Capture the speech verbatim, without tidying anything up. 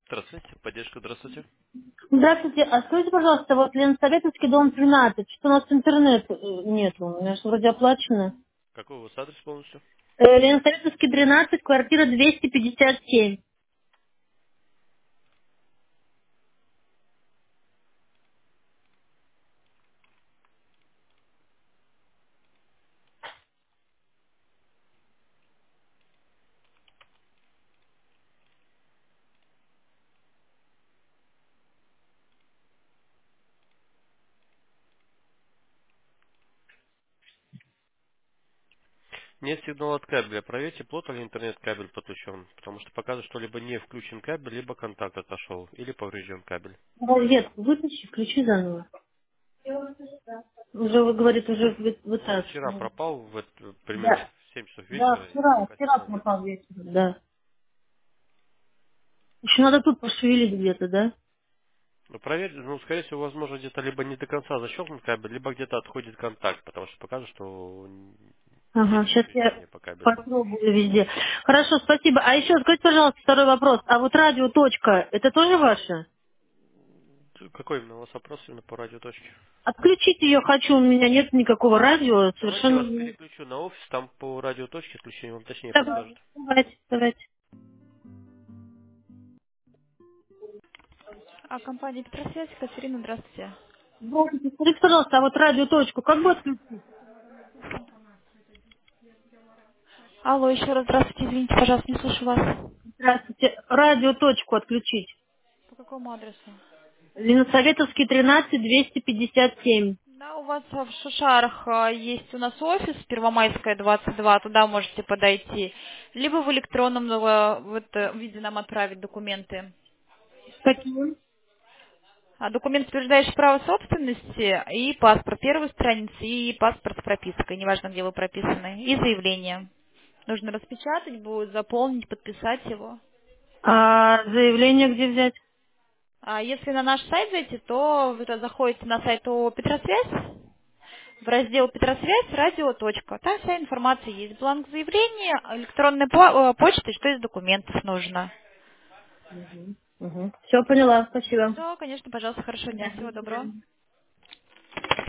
Здравствуйте, поддержка, здравствуйте. Здравствуйте, а скажите, пожалуйста, вот Ленсоветовский дом тринадцать, что у нас интернет э, нету, у меня же вроде оплачено. Какой у вас адрес полностью? Э, Ленсоветовский тринадцать, квартира двести пятьдесят семь. Нет сигнала от кабеля. Проверьте, плотно ли интернет-кабель подключен. Потому что показывает, что либо не включен кабель, либо контакт отошел, или поврежден кабель. Розетку вытащи, включи заново. Уже, вы говорит, уже вы- Он вчера вытаскивали. пропал в это- примерно Да, в семь часов да, вечера, и вчера, пока вчера сигнала нет. пропал вечером, да. Еще надо тут пошевелить где-то, да? Ну, проверьте, ну, скорее всего, возможно, где-то либо не до конца защелкнут кабель, либо где-то отходит контакт, потому что показывает, что Ага, есть сейчас я повреждение по кабелю. попробую везде. Хорошо, спасибо. А еще скажите, пожалуйста, второй вопрос. А вот радио точка, это тоже ваше? Какой именно у вас вопрос именно по радиоточке? Отключить ее хочу, у меня нет никакого радио, Давайте я совершенно... вас не- переключу на офис, там по радиоточке отключение вам точнее Давайте, подскажут. давайте, давайте. А компания Петросвязь, Катерина, здравствуйте. Здравствуйте, скажите, пожалуйста, а вот радиоточку как бы отключить? Алло, еще раз здравствуйте, извините, пожалуйста, не слышу вас. Здравствуйте, радиоточку отключить. По какому адресу? Ленсоветовский тринадцать, двести пятьдесят семь. Да, у вас в Шушарах а, есть у нас офис, Первомайская, двадцать два, туда можете подойти. Либо в электронном э, в это, виде нам отправить документы. Какие? А документ, подтверждающий право собственности, и паспорт первой страницы, и паспорт с пропиской, неважно, где вы прописаны, и заявление. Нужно распечатать будет, заполнить, подписать его. А заявление где взять? А если на наш сайт зайти, то вы туда заходите на сайт ООО «Петросвязь», в раздел «Петросвязь», радио, точка. Там вся информация есть. Бланк заявления, электронная по- э, почта, и что из документов нужно. Угу. Все, поняла, спасибо. Все, конечно, пожалуйста, хорошего дня, Да, до всего доброго. свидания.